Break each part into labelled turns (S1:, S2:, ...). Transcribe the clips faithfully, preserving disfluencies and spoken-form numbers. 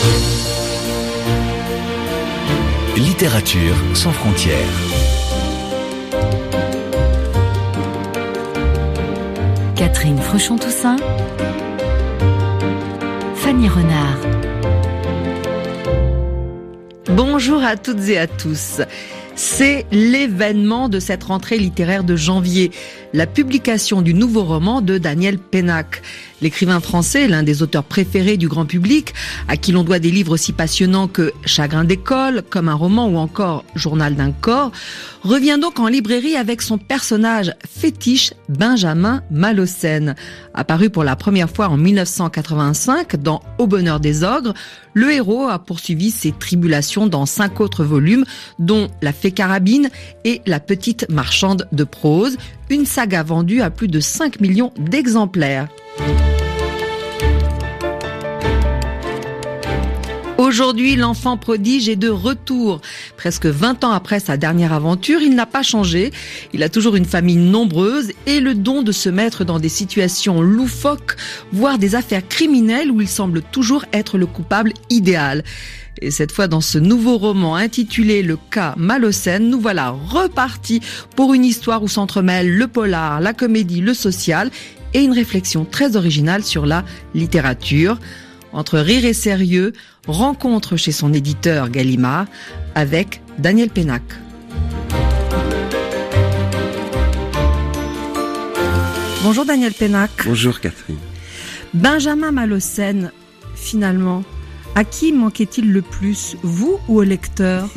S1: Littérature sans frontières.
S2: Catherine Fruchon-Toussaint, Fanny Renard.
S3: Bonjour à toutes et à tous. C'est l'événement de cette rentrée littéraire de janvier, la publication du nouveau roman de Daniel Pénac. L'écrivain français, l'un des auteurs préférés du grand public, à qui l'on doit des livres aussi passionnants que Chagrin d'école, Comme un roman ou encore Journal d'un corps, revient donc en librairie avec son personnage fétiche Benjamin Malocène. Apparu pour la première fois en mille neuf cent quatre-vingt-cinq dans Au bonheur des ogres, le héros a poursuivi ses tribulations dans cinq autres volumes, dont La fée carabine et La petite marchande de prose, une saga vendue à plus de cinq millions d'exemplaires. Aujourd'hui, l'enfant prodige est de retour. Presque vingt ans après sa dernière aventure, il n'a pas changé. Il a toujours une famille nombreuse et le don de se mettre dans des situations loufoques, voire des affaires criminelles où il semble toujours être le coupable idéal. Et cette fois, dans ce nouveau roman intitulé Le cas Malocène, nous voilà repartis pour une histoire où s'entremêlent le polar, la comédie, le social et une réflexion très originale sur la littérature. Entre rire et sérieux, rencontre chez son éditeur Gallimard avec Daniel Pénac. Bonjour Daniel Pénac.
S4: Bonjour Catherine.
S3: Benjamin Malocène, finalement, à qui manquait-il le plus, vous ou au lecteur?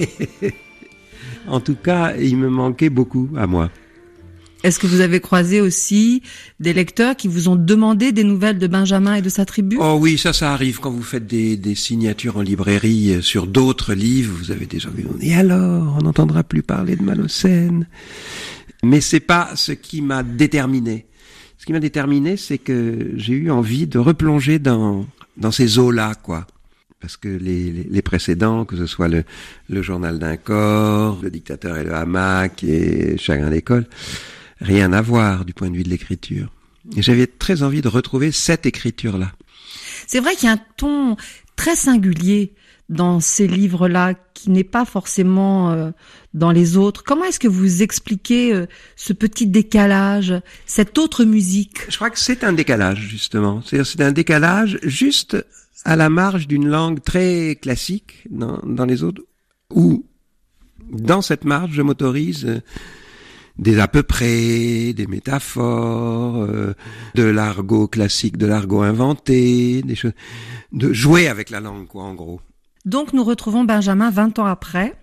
S4: En tout cas, il me manquait beaucoup à moi.
S3: Est-ce que vous avez croisé aussi des lecteurs qui vous ont demandé des nouvelles de Benjamin et de sa tribu?
S4: Oh oui, ça, ça arrive quand vous faites des, des signatures en librairie sur d'autres livres. Vous avez déjà vu, et alors, on n'entendra plus parler de Malocène. Mais c'est pas ce qui m'a déterminé. Ce qui m'a déterminé, c'est que j'ai eu envie de replonger dans, dans ces eaux-là, quoi. Parce que les, les, les précédents, que ce soit le, le Journal d'un corps, Le dictateur et le hamac et Chagrin d'école, rien à voir du point de vue de l'écriture. Et j'avais très envie de retrouver cette écriture-là.
S3: C'est vrai qu'il y a un ton très singulier dans ces livres-là qui n'est pas forcément euh, dans les autres. Comment est-ce que vous expliquez euh, ce petit décalage, cette autre musique?
S4: Je crois que c'est un décalage, justement. C'est-à-dire, c'est un décalage juste à la marge d'une langue très classique dans, dans les autres, où, dans cette marge, je m'autorise euh, des à peu près, des métaphores, euh, de l'argot classique, de l'argot inventé, des choses, de jouer avec la langue, quoi, en gros.
S3: Donc, nous retrouvons Benjamin vingt ans après.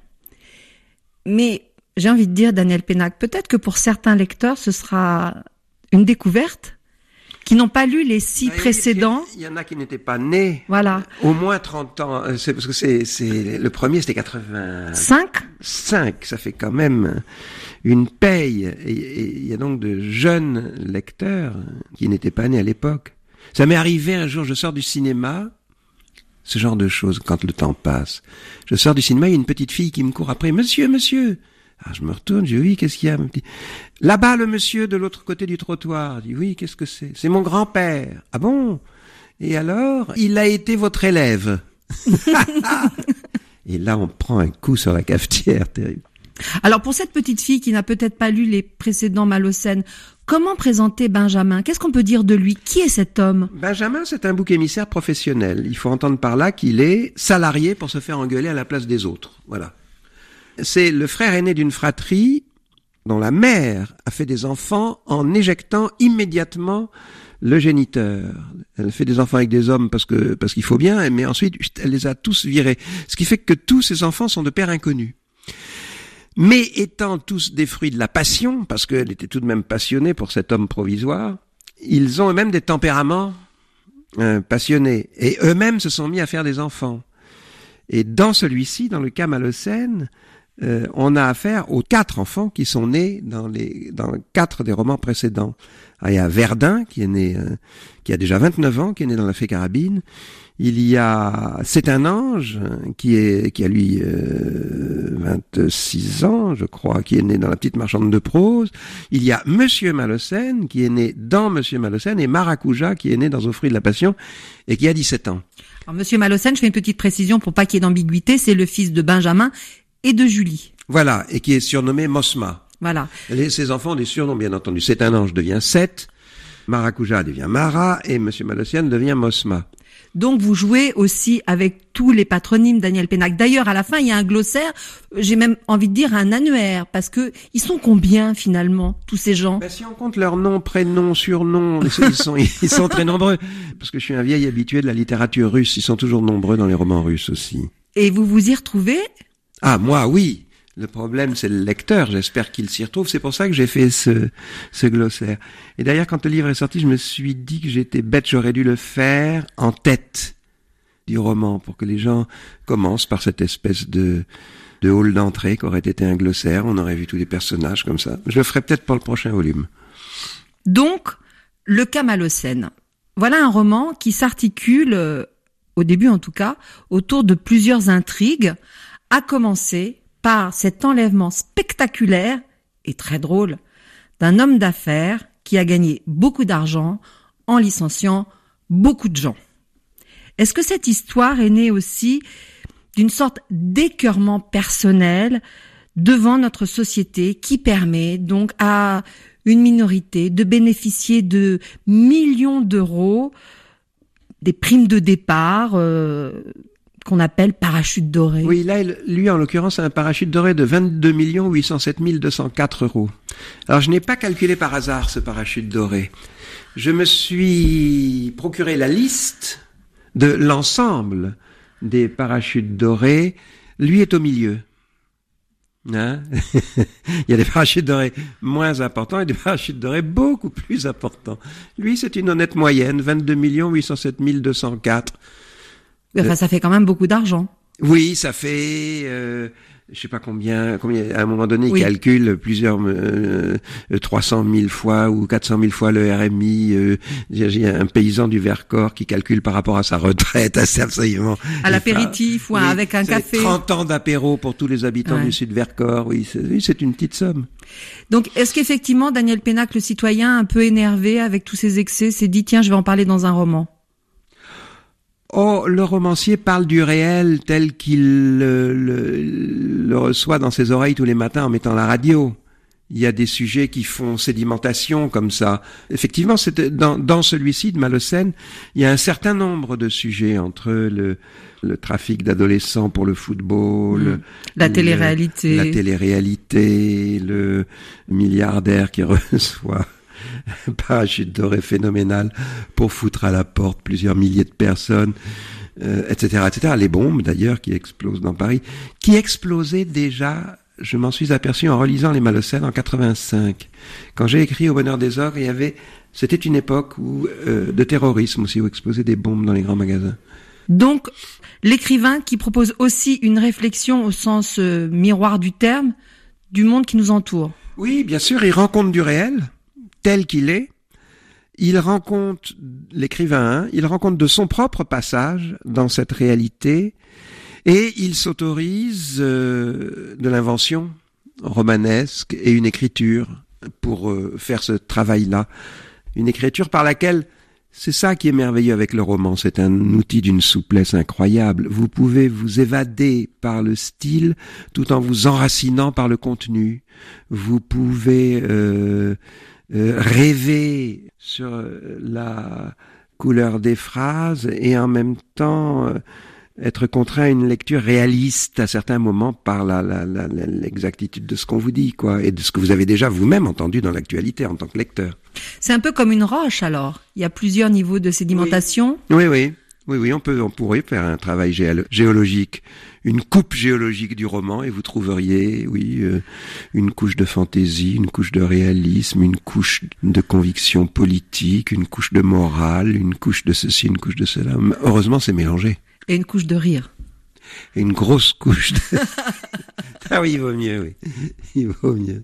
S3: Mais, j'ai envie de dire, Daniel Pénac, peut-être que pour certains lecteurs, ce sera une découverte, qui n'ont pas lu les six
S4: bah,
S3: précédents.
S4: Il y, y en a qui n'étaient pas nés.
S3: Voilà.
S4: Au moins trente ans. C'est parce que c'est, c'est, le premier, c'était quatre-vingt-cinq.
S3: Cinq?
S4: Ça fait quand même une paye. Et il y a donc de jeunes lecteurs qui n'étaient pas nés à l'époque. Ça m'est arrivé un jour, je sors du cinéma, ce genre de choses, quand le temps passe. Je sors du cinéma, il y a une petite fille qui me court après. Monsieur, monsieur! Ah, je me retourne, je dis oui, qu'est-ce qu'il y a? Là-bas, le monsieur de l'autre côté du trottoir. Je dis oui, qu'est-ce que c'est? C'est mon grand-père. Ah bon? Et alors? Il a été votre élève. Et là, on prend un coup sur la cafetière, terrible.
S3: Alors, pour cette petite fille qui n'a peut-être pas lu les précédents Malocène, comment présenter Benjamin? Qu'est-ce qu'on peut dire de lui? Qui est cet homme?
S4: Benjamin, c'est un bouc émissaire professionnel. Il faut entendre par là qu'il est salarié pour se faire engueuler à la place des autres. Voilà. C'est le frère aîné d'une fratrie dont la mère a fait des enfants en éjectant immédiatement le géniteur. Elle fait des enfants avec des hommes parce que parce qu'il faut bien, mais ensuite elle les a tous virés. Ce qui fait que tous ces enfants sont de pères inconnus. Mais étant tous des fruits de la passion, parce qu'elle était tout de même passionnée pour cet homme provisoire, ils ont eux-mêmes des tempéraments euh, passionnés. Et eux-mêmes se sont mis à faire des enfants. Et dans celui-ci, dans le cas Malocène, Euh, on a affaire aux quatre enfants qui sont nés dans les dans quatre des romans précédents. Ah, il y a Verdun qui est né, euh, qui a déjà vingt-neuf ans, qui est né dans La fée carabine. Il y a C'est un ange qui est qui a lui euh, vingt-six ans, je crois, qui est né dans La Petite Marchande de prose. Il y a Monsieur Malocène qui est né dans Monsieur Malocène et Maracuja qui est né dans Aux fruits de la passion et qui a dix-sept ans.
S3: Alors, Monsieur Malocène, je fais une petite précision pour pas qu'il y ait d'ambiguïté, c'est le fils de Benjamin et de Julie.
S4: Voilà, et qui est surnommé Mosma.
S3: Voilà.
S4: Les, ses enfants ont des surnoms, bien entendu. C'est un ange devient Seth, Maracuja devient Mara et Monsieur Malocène devient Mosma.
S3: Donc vous jouez aussi avec tous les patronymes Daniel Pénac. D'ailleurs, à la fin, il y a un glossaire, j'ai même envie de dire un annuaire, parce que ils sont combien finalement, tous ces gens?
S4: Ben, si on compte leurs noms, prénoms, surnoms, ils sont, ils sont très nombreux. Parce que je suis un vieil habitué de la littérature russe, ils sont toujours nombreux dans les romans russes aussi.
S3: Et vous vous y retrouvez?
S4: Ah, moi, oui. Le problème, c'est le lecteur. J'espère qu'il s'y retrouve. C'est pour ça que j'ai fait ce, ce glossaire. Et d'ailleurs, quand le livre est sorti, je me suis dit que j'étais bête. J'aurais dû le faire en tête du roman pour que les gens commencent par cette espèce de, de hall d'entrée qu'aurait été un glossaire. On aurait vu tous les personnages comme ça. Je le ferai peut-être pour le prochain volume.
S3: Donc, le cas Malocène. Voilà un roman qui s'articule, euh, au début en tout cas, autour de plusieurs intrigues, à commencer par cet enlèvement spectaculaire et très drôle d'un homme d'affaires qui a gagné beaucoup d'argent en licenciant beaucoup de gens. Est-ce que cette histoire est née aussi d'une sorte d'écœurement personnel devant notre société qui permet donc à une minorité de bénéficier de millions d'euros, des primes de départ, euh, qu'on appelle parachute doré?
S4: Oui, là, lui, en l'occurrence, a un parachute doré de vingt-deux millions huit cent sept mille deux cent quatre euros. Alors, je n'ai pas calculé par hasard ce parachute doré. Je me suis procuré la liste de l'ensemble des parachutes dorés. Lui est au milieu. Hein? Il y a des parachutes dorés moins importants et des parachutes dorés beaucoup plus importants. Lui, c'est une honnête moyenne, vingt-deux millions huit cent sept mille deux cent quatre.
S3: Enfin, ça fait quand même beaucoup d'argent.
S4: Oui, ça fait, euh, je sais pas combien, combien, à un moment donné,
S3: Oui.
S4: il calcule plusieurs, euh, trois cent mille fois ou quatre cent mille fois le R M I. Euh, j'ai un paysan du Vercors qui calcule par rapport à sa retraite, assez absolument.
S3: À l'apéritif ou
S4: oui,
S3: avec un
S4: c'est
S3: café.
S4: trente ans d'apéro pour tous les habitants
S3: Ouais.
S4: du Sud Vercors. Oui, c'est, oui, c'est une petite somme.
S3: Donc, est-ce qu'effectivement, Daniel Pénac, le citoyen, un peu énervé avec tous ces excès, s'est dit, tiens, je vais en parler dans un roman?
S4: Oh, le romancier parle du réel tel qu'il le, le, le reçoit dans ses oreilles tous les matins en mettant la radio. Il y a des sujets qui font sédimentation comme ça. Effectivement, c'est dans, dans celui-ci de Malocène, il y a un certain nombre de sujets entre le, le trafic d'adolescents pour le football,
S3: Mmh. La
S4: le-
S3: télé-réalité.
S4: la télé-réalité, le milliardaire qui reçoit un parachute doré phénoménal pour foutre à la porte plusieurs milliers de personnes, euh, et cetera, et cetera. Les bombes, d'ailleurs, qui explosent dans Paris, qui explosaient déjà, je m'en suis aperçu en relisant les Malocènes en quatre-vingt-cinq. Quand j'ai écrit Au bonheur des ogres, il y avait, c'était une époque où, euh, de terrorisme aussi, où explosaient des bombes dans les grands magasins.
S3: Donc, l'écrivain qui propose aussi une réflexion au sens euh, miroir du terme, du monde qui nous entoure.
S4: Oui, bien sûr, il rend compte du réel, tel qu'il est. Il rend compte, l'écrivain, hein, il rend compte de son propre passage dans cette réalité et il s'autorise euh, de l'invention romanesque et une écriture pour euh, faire ce travail-là. Une écriture par laquelle, c'est ça qui est merveilleux avec le roman, c'est un outil d'une souplesse incroyable. Vous pouvez vous évader par le style tout en vous enracinant par le contenu. Vous pouvez euh, euh, rêver sur euh, la couleur des phrases et en même temps euh, être contraint à une lecture réaliste à certains moments par la, la, la, la- l'exactitude de ce qu'on vous dit, quoi, et de ce que vous avez déjà vous-même entendu dans l'actualité en tant que lecteur.
S3: C'est un peu comme une roche, alors. Il y a plusieurs niveaux de sédimentation.
S4: Oui, oui, oui, oui, on peut, on pourrait faire un travail géolo- géologique, une coupe géologique du roman, et vous trouveriez, oui, euh, une couche de fantaisie, une couche de réalisme, une couche de conviction politique, une couche de morale, une couche de ceci, une couche de cela. Heureusement, c'est mélangé.
S3: Et une couche de rire.
S4: Et une grosse couche de... Ah oui, il vaut mieux, oui. Il vaut mieux.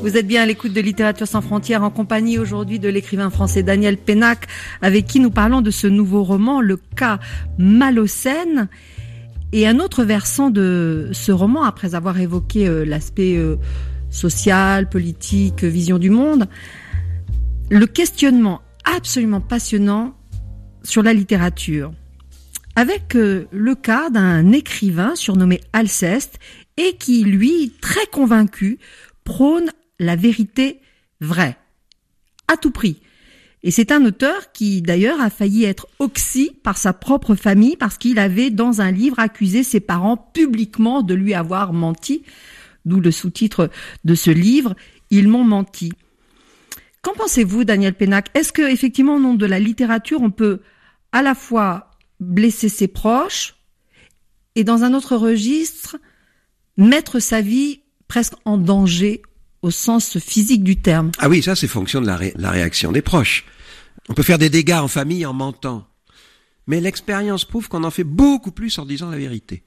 S3: Vous êtes bien à l'écoute de Littérature sans frontières en compagnie aujourd'hui de l'écrivain français Daniel Pénac, avec qui nous parlons de ce nouveau roman, Le cas Malocène. Et un autre versant de ce roman, après avoir évoqué euh, l'aspect euh, social, politique, vision du monde, le questionnement absolument passionnant sur la littérature, avec euh, le cas d'un écrivain surnommé Alceste et qui, lui, très convaincu, prône la vérité vraie, à tout prix. Et c'est un auteur qui, d'ailleurs, a failli être oxy par sa propre famille parce qu'il avait, dans un livre, accusé ses parents publiquement de lui avoir menti, d'où le sous-titre de ce livre, « Ils m'ont menti ». Qu'en pensez-vous, Daniel Pénac? Est-ce que, effectivement, au nom de la littérature, on peut à la fois blesser ses proches et, dans un autre registre, mettre sa vie presque en danger au sens physique du terme?
S4: Ah oui, ça c'est fonction de la, ré- la réaction des proches. On peut faire des dégâts en famille en mentant. Mais l'expérience prouve qu'on en fait beaucoup plus en disant la vérité.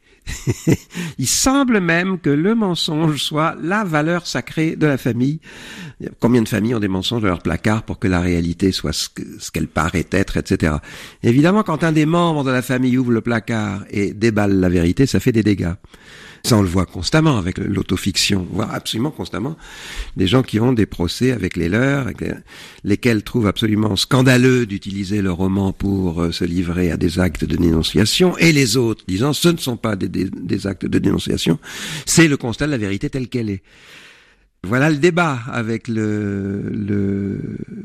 S4: Il semble même que le mensonge soit la valeur sacrée de la famille. Combien de familles ont des mensonges dans leur placard pour que la réalité soit ce, que, ce qu'elle paraît être, et cetera. Évidemment, quand un des membres de la famille ouvre le placard et déballe la vérité, ça fait des dégâts. Ça, on le voit constamment avec l'autofiction, voire absolument constamment. Des gens qui ont des procès avec les leurs, avec les, lesquels trouvent absolument scandaleux d'utiliser le roman pour euh, se livrer à des actes de dénonciation, et les autres disant ce ne sont pas des, des, des actes de dénonciation, c'est le constat de la vérité telle qu'elle est. Voilà le débat avec le... le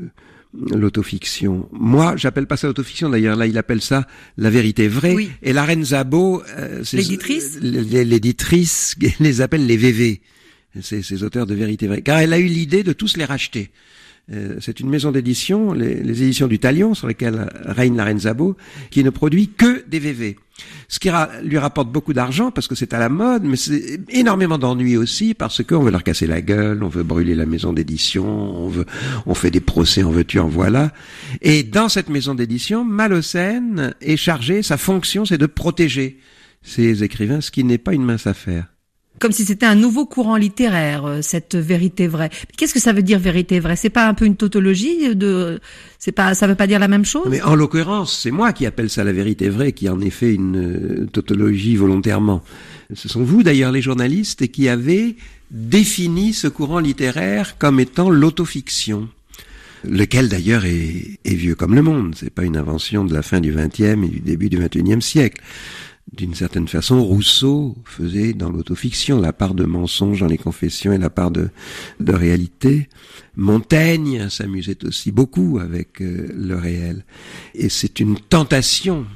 S4: l'autofiction. Moi, j'appelle pas ça l'autofiction, d'ailleurs. Là, il appelle ça la vérité vraie. Oui. Et la reine Zabo, euh, c'est
S3: l'éditrice,
S4: l'éditrice les appelle les V V. C'est ces auteurs de vérité vraie. Car elle a eu l'idée de tous les racheter. Euh, c'est une maison d'édition, les, les éditions du Talion, sur lesquelles règne la reine Zabo, qui ne produit que des V V. Ce qui ra- lui rapporte beaucoup d'argent parce que c'est à la mode, mais c'est énormément d'ennuis aussi parce qu'on veut leur casser la gueule, on veut brûler la maison d'édition, on veut, on fait des procès, en veux-tu, en voilà. Et dans cette maison d'édition, Malocène est chargé, sa fonction c'est de protéger ces écrivains, ce qui n'est pas une mince affaire.
S3: Comme si c'était un nouveau courant littéraire, cette vérité vraie. Mais qu'est-ce que ça veut dire vérité vraie? C'est pas un peu une tautologie de, c'est pas, ça veut pas dire la même chose?
S4: Mais en l'occurrence, c'est moi qui appelle ça la vérité vraie, qui en est fait une euh, tautologie volontairement. Ce sont vous d'ailleurs les journalistes qui avez défini ce courant littéraire comme étant l'autofiction. Lequel d'ailleurs est, est vieux comme le monde. C'est pas une invention de la fin du vingtième et du début du vingt et unième siècle. D'une certaine façon, Rousseau faisait dans l'autofiction la part de mensonge dans les confessions et la part de, de réalité. Montaigne s'amusait aussi beaucoup avec euh, le réel. Et c'est une tentation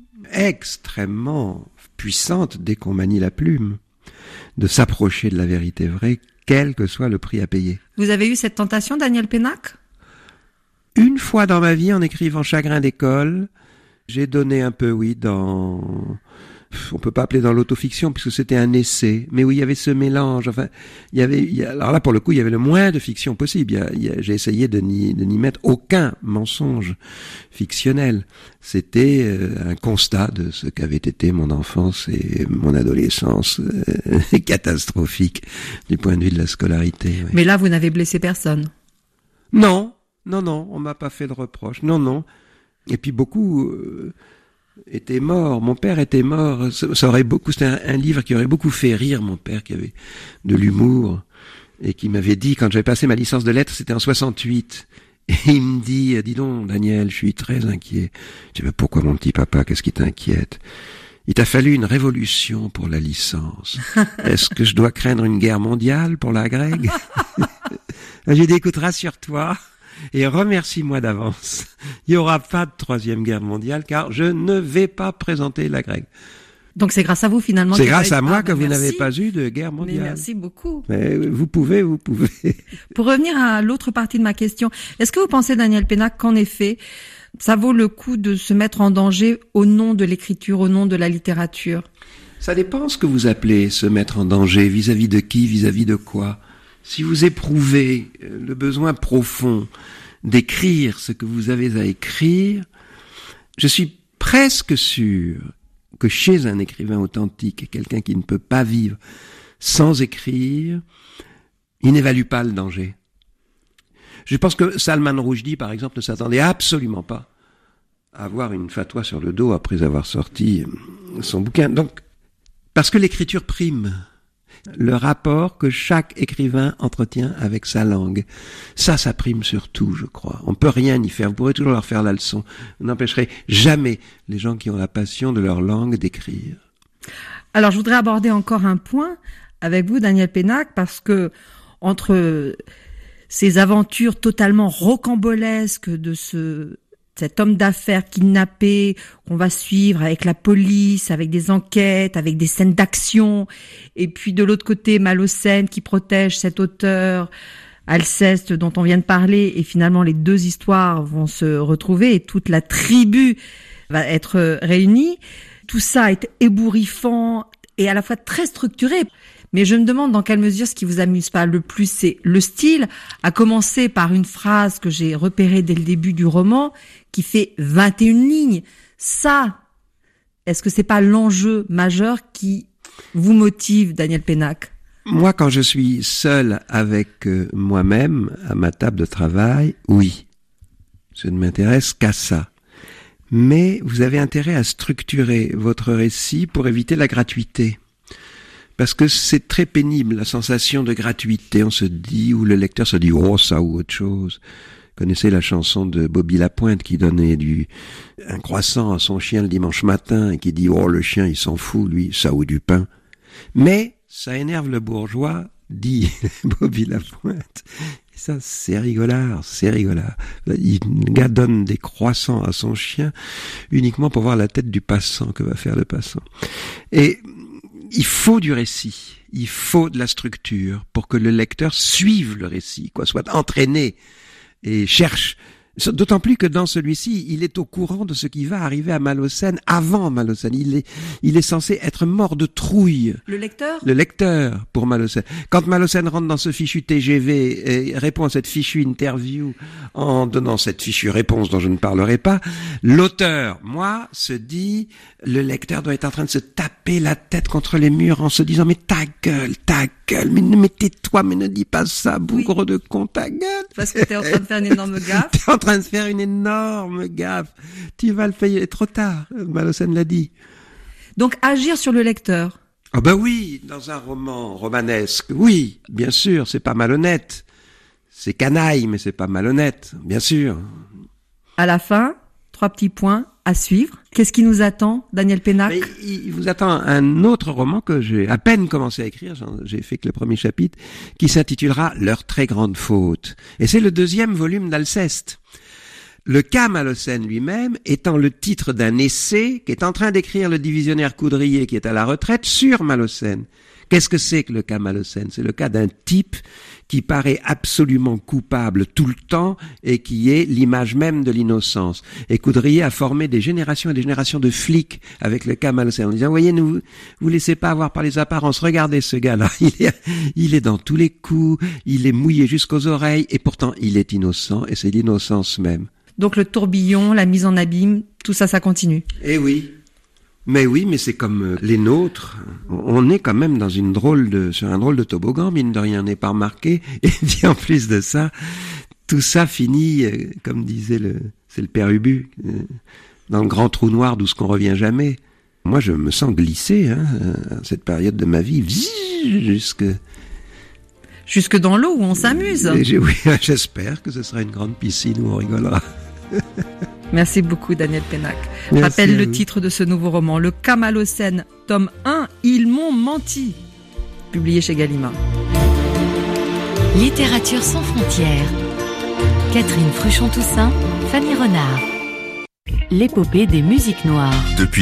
S4: extrêmement puissante, dès qu'on manie la plume, de s'approcher de la vérité vraie, quel que soit le prix à payer.
S3: Vous avez eu cette tentation, Daniel Pénac?
S4: Une fois dans ma vie, en écrivant Chagrin d'école, j'ai donné un peu, oui, dans... On peut pas appeler dans l'autofiction puisque c'était un essai, mais oui, il y avait ce mélange. Enfin, il y avait, il y a, alors là pour le coup, il y avait le moins de fiction possible. Il y a, il y a, j'ai essayé de n'y, de n'y mettre aucun mensonge fictionnel. C'était euh, un constat de ce qu'avait été mon enfance et mon adolescence euh, catastrophique du point de vue de la scolarité. Oui.
S3: Mais là, vous n'avez blessé personne.
S4: Non, non, non, on m'a pas fait de reproche. Non, non. Et puis beaucoup. Euh, était mort, mon père était mort, ça, ça aurait beaucoup, c'était un, un livre qui aurait beaucoup fait rire mon père, qui avait de l'humour, et qui m'avait dit, quand j'avais passé ma licence de lettres, c'était en soixante-huit, et il me dit, dis donc, Daniel, je suis très inquiet. Je dis, mais pourquoi mon petit papa, qu'est-ce qui t'inquiète? Il t'a fallu une révolution pour la licence. Est-ce que je dois craindre une guerre mondiale pour la grecque? J'ai dit, écoute, rassure-toi. Et remercie-moi d'avance. Il n'y aura pas de troisième guerre mondiale car je ne vais pas présenter la grecque.
S3: Donc c'est grâce à vous finalement.
S4: C'est grâce à moi
S3: ah,
S4: que vous
S3: merci.
S4: n'avez pas eu de guerre mondiale.
S3: Mais merci beaucoup.
S4: Mais vous pouvez, vous pouvez.
S3: Pour revenir à l'autre partie de ma question, est-ce que vous pensez, Daniel Pénac, qu'en effet, ça vaut le coup de se mettre en danger au nom de l'écriture, au nom de la littérature?
S4: Ça dépend ce que vous appelez se mettre en danger, vis-à-vis de qui, vis-à-vis de quoi. Si vous éprouvez le besoin profond d'écrire ce que vous avez à écrire, je suis presque sûr que chez un écrivain authentique, quelqu'un qui ne peut pas vivre sans écrire, Il n'évalue pas le danger. Je pense que Salman Rushdie, par exemple, ne s'attendait absolument pas à avoir une fatwa sur le dos après avoir sorti son bouquin. Donc, parce que l'écriture prime. Le rapport que chaque écrivain entretient avec sa langue. Ça, ça prime sur tout, je crois. On peut rien y faire. Vous pourrez toujours leur faire la leçon. Vous n'empêcherez jamais les gens qui ont la passion de leur langue d'écrire.
S3: Alors, je voudrais aborder encore un point avec vous, Daniel Pénac, parce que entre ces aventures totalement rocambolesques de ce cet homme d'affaires kidnappé qu'on va suivre avec la police, avec des enquêtes, avec des scènes d'action, et puis de l'autre côté Malocène qui protège cet auteur Alceste dont on vient de parler, et finalement les deux histoires vont se retrouver et toute la tribu va être réunie. Tout ça est ébouriffant et à la fois très structuré. Mais je me demande dans quelle mesure ce qui vous amuse pas le plus, c'est le style, à commencer par une phrase que j'ai repérée dès le début du roman, qui fait vingt et une lignes. Ça, est-ce que c'est pas l'enjeu majeur qui vous motive, Daniel Pénac?
S4: Moi, quand je suis seul avec moi-même, à ma table de travail, oui. Je ne m'intéresse qu'à ça. Mais vous avez intérêt à structurer votre récit pour éviter la gratuité. Parce que c'est très pénible, la sensation de gratuité. On se dit, ou le lecteur se dit, oh, ça ou autre chose. Vous connaissez la chanson de Bobby Lapointe qui donnait du, un croissant à son chien le dimanche matin et qui dit, oh, le chien, il s'en fout, lui, ça ou du pain. Mais, ça énerve le bourgeois, dit Bobby Lapointe. Et ça, c'est rigolard, c'est rigolard. Il, le gars donne des croissants à son chien uniquement pour voir la tête du passant, que va faire le passant. Et, il faut du récit, il faut de la structure pour que le lecteur suive le récit, quoi, soit entraîné et cherche. D'autant plus que dans celui-ci, il est au courant de ce qui va arriver à Malocène avant Malocène. Il est, il est censé être mort de trouille.
S3: Le lecteur?
S4: Le lecteur, pour Malocène. Quand Malocène rentre dans ce fichu T G V et répond à cette fichue interview en donnant cette fichue réponse dont je ne parlerai pas, l'auteur, moi, se dit, le lecteur doit être en train de se taper la tête contre les murs en se disant, mais ta gueule, ta gueule, mais, mais tais-toi, mais ne dis pas ça, bougre oui. de con, ta gueule.
S3: Parce que t'es en train de faire une énorme gaffe.
S4: T'es en train de faire une énorme gaffe. Tu vas le payer trop tard. Malocène l'a dit.
S3: Donc, agir sur le lecteur.
S4: Ah oh ben oui, dans un roman romanesque, oui, bien sûr, c'est pas malhonnête. C'est canaille, mais c'est pas malhonnête, bien sûr.
S3: À la fin, trois petits points à suivre. Qu'est-ce qui nous attend, Daniel Pénac?
S4: Mais il vous attend un autre roman que j'ai à peine commencé à écrire, j'ai fait que le premier chapitre, qui s'intitulera « Leur très grande faute ». Et c'est le deuxième volume d'Alceste. Le cas Malocène lui-même étant le titre d'un essai qu'est en train d'écrire le divisionnaire Coudrier qui est à la retraite sur Malocène. Qu'est-ce que c'est que le cas Malocène? C'est le cas d'un type qui paraît absolument coupable tout le temps et qui est l'image même de l'innocence. Et Coudrier a formé des générations et des générations de flics avec le cas Malocène en disant, voyez, ne vous laissez pas avoir par les apparences, regardez ce gars-là, il est, il est dans tous les coups, il est mouillé jusqu'aux oreilles et pourtant il est innocent et c'est l'innocence même.
S3: Donc le tourbillon, la mise en abîme, tout ça, ça continue.
S4: Eh oui. Mais oui, mais c'est comme les nôtres. On est quand même dans une drôle de, sur un drôle de toboggan, mine de rien, n'est pas remarqué. Et puis en plus de ça, tout ça finit, comme disait le, c'est le père Ubu, dans le grand trou noir d'où ce qu'on revient jamais. Moi, je me sens glissé, hein, à cette période de ma vie, jusque...
S3: Jusque dans l'eau où on s'amuse.
S4: Et oui, j'espère que ce sera une grande piscine où on rigolera.
S3: Merci beaucoup, Daniel Pénac. Je rappelle le titre de ce nouveau roman, Le cas Malocène, tome un, Ils m'ont menti, publié chez Gallimard.
S2: Littérature sans frontières. Catherine Fruchon-Toussaint, Fanny Renard. L'épopée des musiques noires. Depuis